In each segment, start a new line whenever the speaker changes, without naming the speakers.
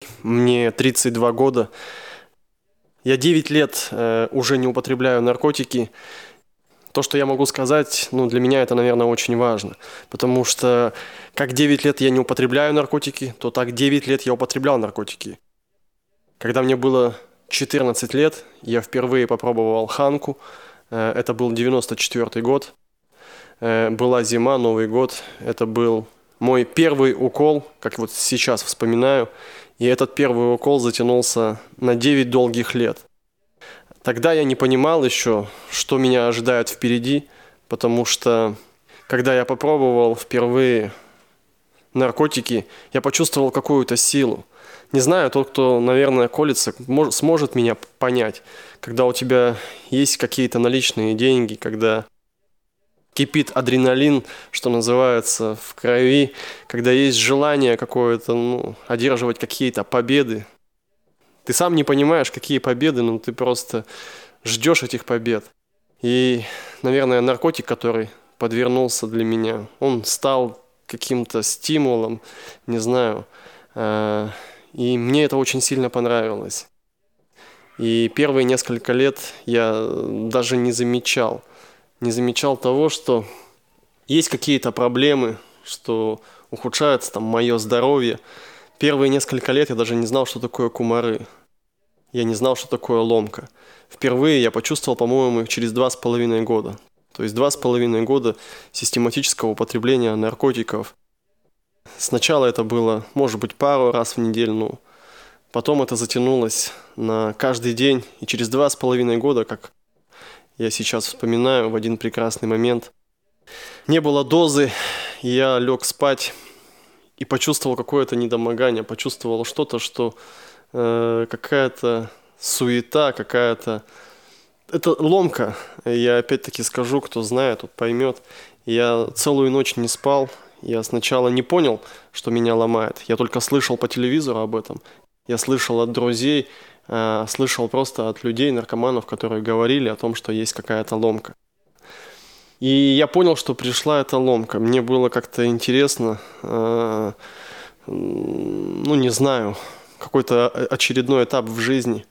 Мне 32 года. Я 9 лет уже не употребляю наркотики. То, что я могу сказать, для меня это, наверное, очень важно. Потому что как 9 лет я не употребляю наркотики, то так 9 лет я употреблял наркотики. Когда мне было 14 лет, я впервые попробовал ханку. Это был 94 год. Была зима, Новый год. Это был мой первый укол, как вот сейчас вспоминаю. И этот первый укол затянулся на 9 долгих лет. Тогда я не понимал еще, что меня ожидает впереди, потому что, когда я попробовал впервые наркотики, я почувствовал какую-то силу. Не знаю, тот, кто, наверное, колется, сможет меня понять, когда у тебя есть какие-то наличные деньги, когда кипит адреналин, что называется, в крови, когда есть желание какое-то, одерживать какие-то победы. Ты сам не понимаешь, какие победы, но ты просто ждешь этих побед. И, наверное, наркотик, который подвернулся для меня, он стал каким-то стимулом, не знаю. И мне это очень сильно понравилось. И первые несколько лет я даже не замечал того, что есть какие-то проблемы, что ухудшается там мое здоровье. Первые несколько лет я даже не знал, что такое кумары. Я не знал, что такое ломка. Впервые я почувствовал, по-моему, их через 2,5 года. То есть 2,5 года систематического употребления наркотиков. Сначала это было, может быть, пару раз в неделю, потом это затянулось на каждый день. И через 2,5 года, как я сейчас вспоминаю, в один прекрасный момент, не было дозы, и я лег спать и почувствовал какое-то недомогание, почувствовал что-то, что какая-то суета, какая-то... Это ломка. Я опять-таки скажу, кто знает, тот поймет. Я целую ночь не спал. Я сначала не понял, что меня ломает. Я только слышал по телевизору об этом. Я слышал от друзей, слышал просто от людей, наркоманов, которые говорили о том, что есть какая-то ломка. И я понял, что пришла эта ломка. Мне было как-то интересно, не знаю, какой-то очередной этап в жизни.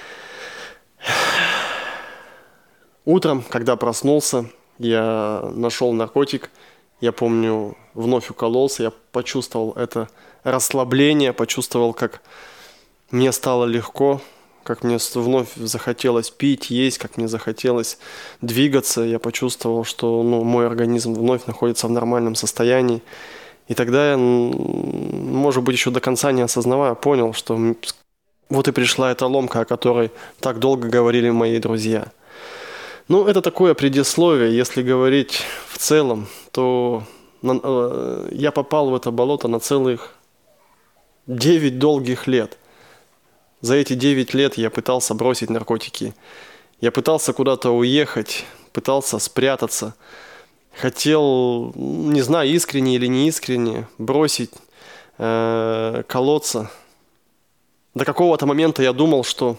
Утром, когда проснулся, я нашел наркотик. Я помню, вновь укололся, я почувствовал это расслабление, почувствовал, как мне стало легко, как мне вновь захотелось пить, есть, как мне захотелось двигаться. Я почувствовал, что мой организм вновь находится в нормальном состоянии. И тогда я, может быть, еще до конца не осознавая, понял, что вот и пришла эта ломка, о которой так долго говорили мои друзья. Это такое предисловие. Если говорить в целом, то я попал в это болото на целых 9 долгих лет. За эти 9 лет я пытался бросить наркотики. Я пытался куда-то уехать, пытался спрятаться. Хотел, не знаю, искренне или не искренне, бросить, колоться. До какого-то момента я думал, что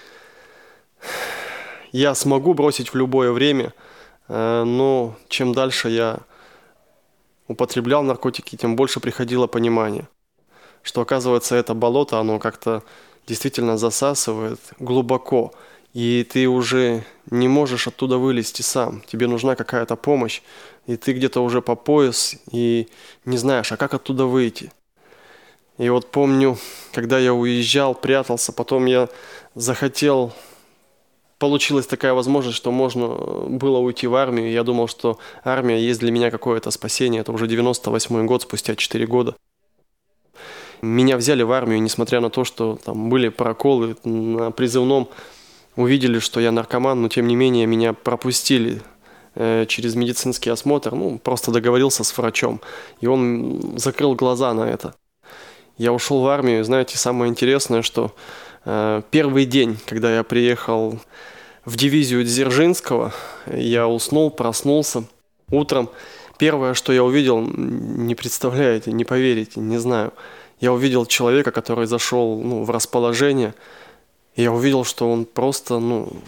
я смогу бросить в любое время, но чем дальше я употреблял наркотики, тем больше приходило понимание, что, оказывается, это болото, оно как-то действительно засасывает глубоко, и ты уже не можешь оттуда вылезти сам. Тебе нужна какая-то помощь, и ты где-то уже по пояс, и не знаешь, а как оттуда выйти. И вот помню, когда я уезжал, прятался, потом я захотел... Получилась такая возможность, что можно было уйти в армию. Я думал, что армия есть для меня какое-то спасение. Это уже 98-й год, спустя 4 года. Меня взяли в армию, несмотря на то, что там были проколы на призывном. Увидели, что я наркоман, но тем не менее меня пропустили через медицинский осмотр. Просто договорился с врачом, и он закрыл глаза на это. Я ушел в армию, и, знаете, самое интересное, что первый день, когда я приехал в дивизию Дзержинского, я уснул, проснулся утром. Первое, что я увидел, не представляете, не поверите, не знаю. Я увидел человека, который зашел в расположение, и я увидел, что он просто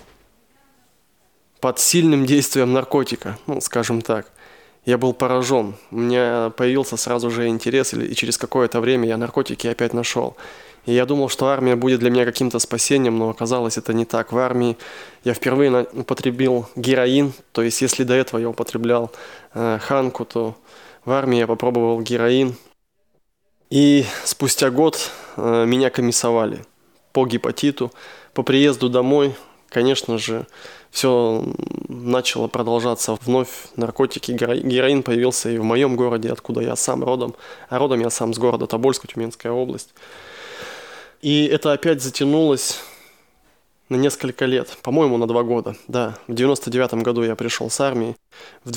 под сильным действием наркотика, скажем так. Я был поражен. У меня появился сразу же интерес, и через какое-то время я наркотики опять нашел. И я думал, что армия будет для меня каким-то спасением, но оказалось это не так. В армии я впервые употребил героин, то есть если до этого я употреблял ханку, то в армии я попробовал героин. И спустя год меня комиссовали по гепатиту. По приезду домой, конечно же, все начало продолжаться вновь. Наркотики, героин появился и в моем городе, откуда я сам родом. А родом я сам с города Тобольска, Тюменская область. И это опять затянулось на несколько лет, по-моему, на 2 года. Да, в 99 году я пришел с армии, в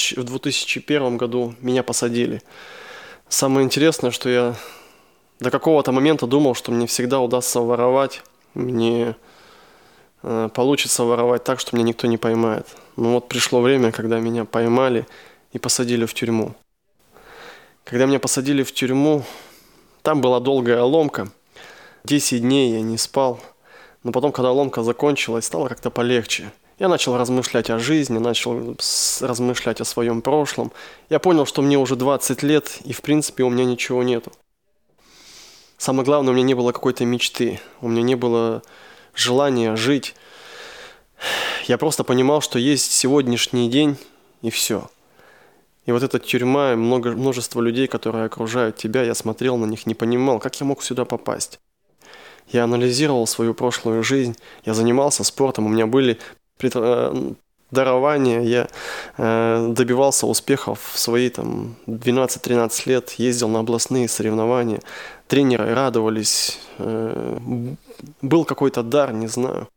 2001 году меня посадили. Самое интересное, что я до какого-то момента думал, что мне всегда удастся воровать, мне получится воровать так, что меня никто не поймает. Но вот пришло время, когда меня поймали и посадили в тюрьму. Когда меня посадили в тюрьму, там была долгая ломка. 10 дней я не спал. Но потом, когда ломка закончилась, стало как-то полегче. Я начал размышлять о жизни, начал размышлять о своем прошлом. Я понял, что мне уже 20 лет, и в принципе у меня ничего нету. Самое главное, у меня не было какой-то мечты. У меня не было желания жить. Я просто понимал, что есть сегодняшний день, и все. И вот эта тюрьма, множество людей, которые окружают тебя, я смотрел на них, не понимал, как я мог сюда попасть. Я анализировал свою прошлую жизнь, я занимался спортом, у меня были дарования, я добивался успехов в свои 12-13 лет, ездил на областные соревнования, тренеры радовались, был какой-то дар, не знаю.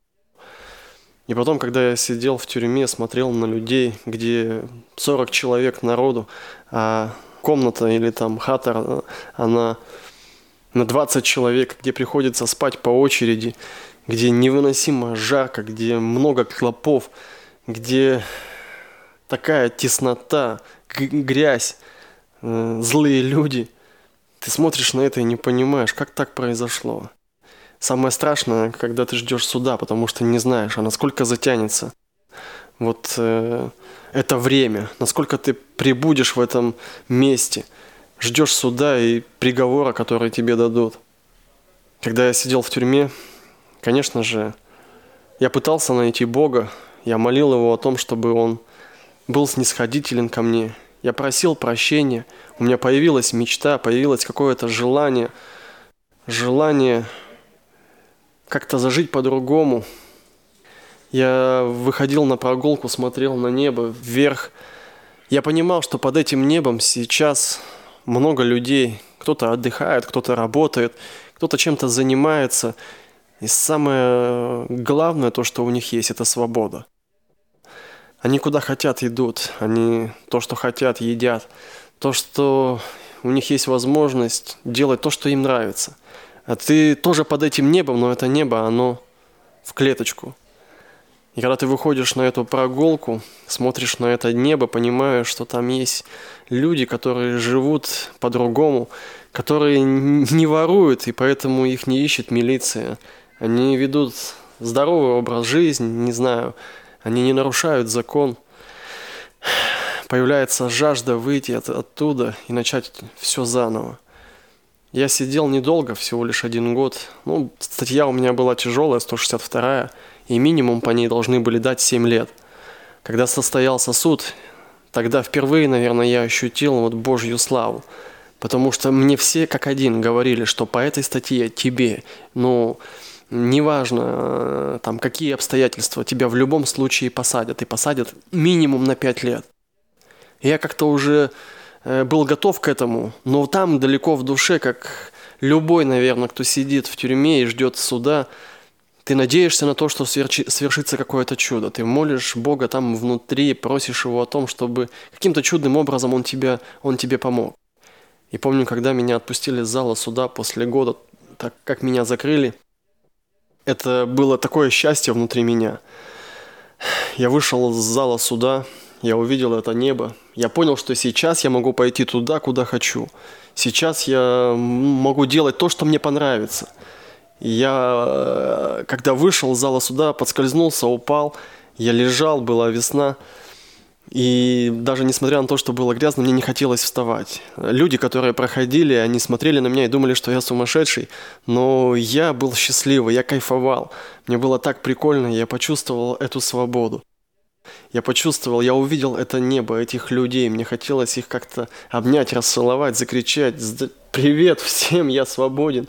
И потом, когда я сидел в тюрьме, смотрел на людей, где 40 человек народу, а комната или хата, она на 20 человек, где приходится спать по очереди, где невыносимо жарко, где много клопов, где такая теснота, грязь, злые люди. Ты смотришь на это и не понимаешь, как так произошло. Самое страшное, когда ты ждешь суда, потому что не знаешь, а насколько затянется вот это время, насколько ты пребудешь в этом месте. Ждешь суда и приговора, который тебе дадут. Когда я сидел в тюрьме, конечно же, я пытался найти Бога, я молил Его о том, чтобы Он был снисходителен ко мне. Я просил прощения, у меня появилась мечта, появилось какое-то желание как-то зажить по-другому. Я выходил на прогулку, смотрел на небо, вверх. Я понимал, что под этим небом сейчас много людей. Кто-то отдыхает, кто-то работает, кто-то чем-то занимается. И самое главное, то, что у них есть, это свобода. Они куда хотят идут, они то, что хотят, едят. То, что у них есть возможность делать то, что им нравится. А ты тоже под этим небом, но это небо, оно в клеточку. И когда ты выходишь на эту прогулку, смотришь на это небо, понимаешь, что там есть люди, которые живут по-другому, которые не воруют, и поэтому их не ищет милиция. Они ведут здоровый образ жизни, не знаю, они не нарушают закон. Появляется жажда выйти оттуда и начать все заново. Я сидел недолго, всего лишь 1 год. Статья у меня была тяжелая, 162-я, и минимум по ней должны были дать 7 лет. Когда состоялся суд, тогда впервые, наверное, я ощутил Божью славу. Потому что мне все как один говорили, что по этой статье тебе, неважно, какие обстоятельства, тебя в любом случае посадят. И посадят минимум на 5 лет. И я как-то уже был готов к этому, но там далеко в душе, как любой, наверное, кто сидит в тюрьме и ждет суда, ты надеешься на то, что свершится какое-то чудо. Ты молишь Бога там внутри, просишь Его о том, чтобы каким-то чудным образом Он тебе помог. И помню, когда меня отпустили из зала суда после года, так как меня закрыли, это было такое счастье внутри меня. Я вышел из зала суда, я увидел это небо. Я понял, что сейчас я могу пойти туда, куда хочу. Сейчас я могу делать то, что мне понравится. Я, когда вышел из зала суда, подскользнулся, упал. Я лежал, была весна. И даже несмотря на то, что было грязно, мне не хотелось вставать. Люди, которые проходили, они смотрели на меня и думали, что я сумасшедший. Но я был счастливый, я кайфовал. Мне было так прикольно, я почувствовал эту свободу. Я почувствовал, я увидел это небо, этих людей. Мне хотелось их как-то обнять, расцеловать, закричать: «Привет всем, я свободен!»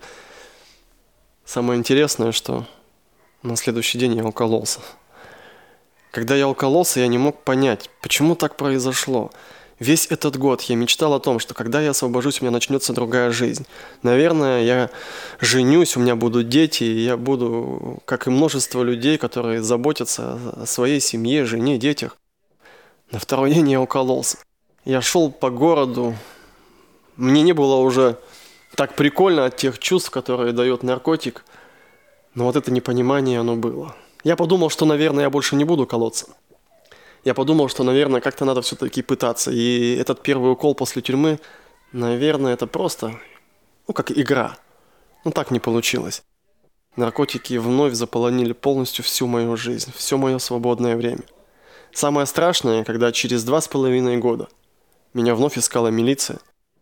Самое интересное, что на следующий день я укололся. Когда я укололся, я не мог понять, почему так произошло. Весь этот год я мечтал о том, что когда я освобожусь, у меня начнется другая жизнь. Наверное, я женюсь, у меня будут дети, и я буду, как и множество людей, которые заботятся о своей семье, жене, детях. На второй день я укололся. Я шел по городу. Мне не было уже так прикольно от тех чувств, которые дает наркотик, но вот это непонимание, оно было. Я подумал, что, наверное, я больше не буду колоться. Я подумал, что, наверное, как-то надо все-таки пытаться. И этот первый укол после тюрьмы, наверное, это просто, как игра. Но так не получилось. Наркотики вновь заполонили полностью всю мою жизнь, все мое свободное время. Самое страшное, когда через 2,5 года меня вновь искала милиция.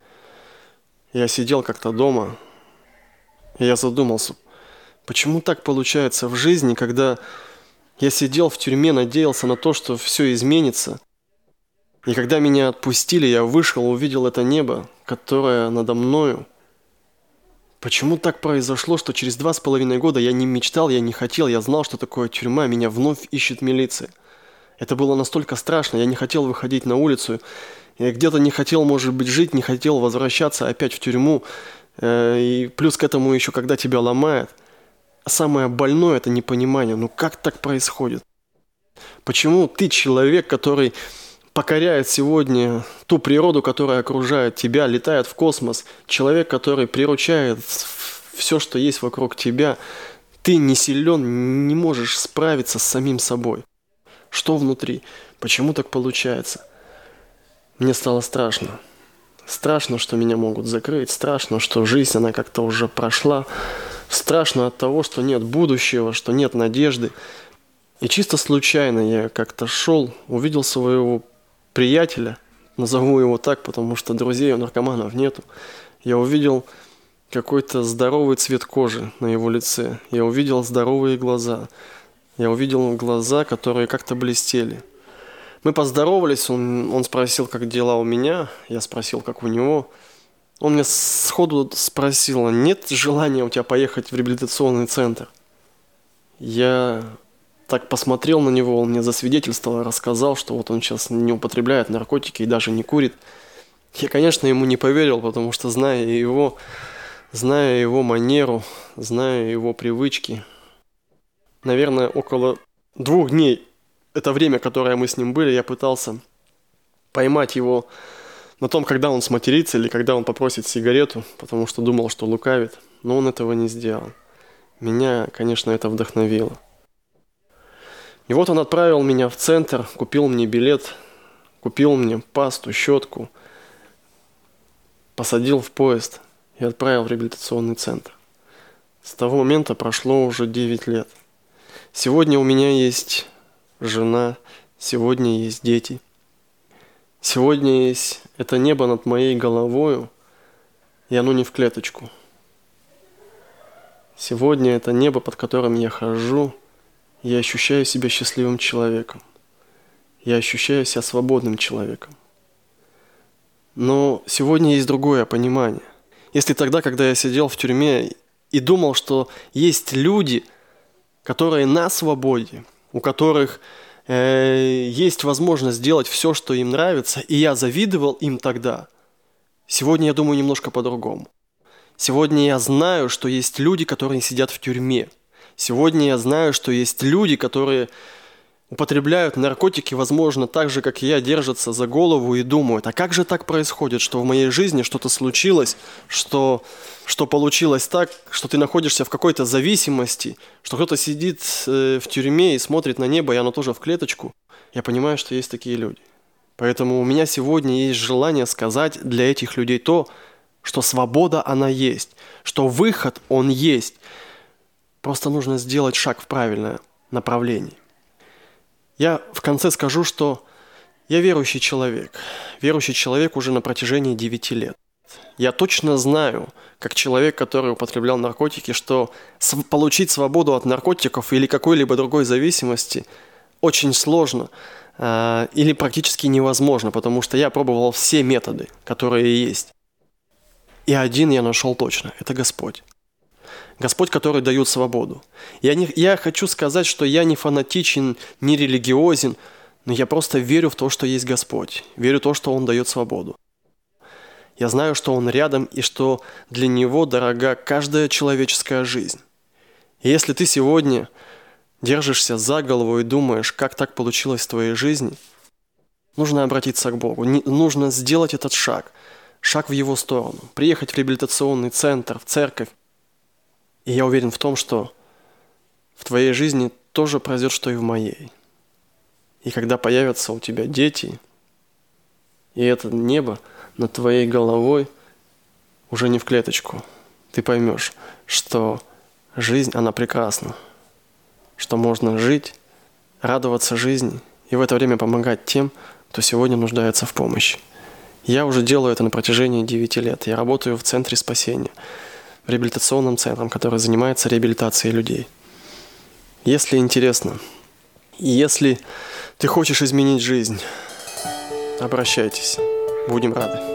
Я сидел как-то дома, и я задумался, почему так получается в жизни, когда я сидел в тюрьме, надеялся на то, что все изменится. И когда меня отпустили, я вышел, увидел это небо, которое надо мною. Почему так произошло, что через 2,5 года я не мечтал, я не хотел, я знал, что такое тюрьма, меня вновь ищет милиция. Это было настолько страшно, я не хотел выходить на улицу. Я где-то не хотел, может быть, жить, не хотел возвращаться опять в тюрьму. И плюс к этому еще, когда тебя ломает. Самое больное – это непонимание. Как так происходит? Почему ты, человек, который покоряет сегодня ту природу, которая окружает тебя, летает в космос, человек, который приручает все, что есть вокруг тебя, ты не силен, не можешь справиться с самим собой? Что внутри? Почему так получается? Мне стало страшно. Страшно, что меня могут закрыть, страшно, что жизнь, она как-то уже прошла. Страшно от того, что нет будущего, что нет надежды. И чисто случайно я как-то шел, увидел своего приятеля, назову его так, потому что друзей у наркоманов нету. Я увидел какой-то здоровый цвет кожи на его лице. Я увидел здоровые глаза. Я увидел глаза, которые как-то блестели. Мы поздоровались, он спросил, как дела у меня, я спросил, как у него. Он мне сходу спросил: нет желания у тебя поехать в реабилитационный центр? Я так посмотрел на него, он мне засвидетельствовал, рассказал, что вот он сейчас не употребляет наркотики и даже не курит. Я, конечно, ему не поверил, потому что зная его манеру, зная его привычки, наверное, около 2 дней, это время, которое мы с ним были, я пытался поймать его на том, когда он сматерится или когда он попросит сигарету, потому что думал, что лукавит, но он этого не сделал. Меня, конечно, это вдохновило. И вот он отправил меня в центр, купил мне билет, купил мне пасту, щетку, посадил в поезд и отправил в реабилитационный центр. С того момента прошло уже 9 лет. Сегодня у меня есть жена, сегодня есть дети. Сегодня есть это небо над моей головою, и оно не в клеточку. Сегодня это небо, под которым я хожу, и я ощущаю себя счастливым человеком. Я ощущаю себя свободным человеком. Но сегодня есть другое понимание. Если тогда, когда я сидел в тюрьме и думал, что есть люди, которые на свободе, у которых есть возможность сделать все, что им нравится, и я завидовал им тогда, сегодня я думаю немножко по-другому. Сегодня я знаю, что есть люди, которые сидят в тюрьме. Сегодня я знаю, что есть люди, которые употребляют наркотики, возможно, так же, как и я, держатся за голову и думают: а как же так происходит, что в моей жизни что-то случилось, что получилось так, что ты находишься в какой-то зависимости, что кто-то сидит в тюрьме и смотрит на небо, и оно тоже в клеточку. Я понимаю, что есть такие люди. Поэтому у меня сегодня есть желание сказать для этих людей то, что свобода, она есть, что выход, он есть. Просто нужно сделать шаг в правильное направление. Я в конце скажу, что Я верующий человек. Верующий человек уже на протяжении 9 лет. Я точно знаю, как человек, который употреблял наркотики, что получить свободу от наркотиков или какой-либо другой зависимости очень сложно или практически невозможно, потому что я пробовал все методы, которые есть. И один я нашел точно – это Господь. Господь, который дает свободу. Я хочу сказать, что я не фанатичен, не религиозен, но я просто верю в то, что есть Господь. Верю в то, что Он дает свободу. Я знаю, что Он рядом и что для Него дорога каждая человеческая жизнь. И если ты сегодня держишься за голову и думаешь, как так получилось в твоей жизни, нужно обратиться к Богу. Нужно сделать этот шаг в Его сторону. Приехать в реабилитационный центр, в церковь. И я уверен в том, что в твоей жизни тоже произойдет, что и в моей. И когда появятся у тебя дети, и это небо над твоей головой уже не в клеточку, ты поймешь, что жизнь, она прекрасна, что можно жить, радоваться жизни и в это время помогать тем, кто сегодня нуждается в помощи. Я уже делаю это на протяжении 9 лет. Я работаю в Центре спасения, в реабилитационном центре, который занимается реабилитацией людей. Если интересно, если ты хочешь изменить жизнь, обращайтесь. Будем рады.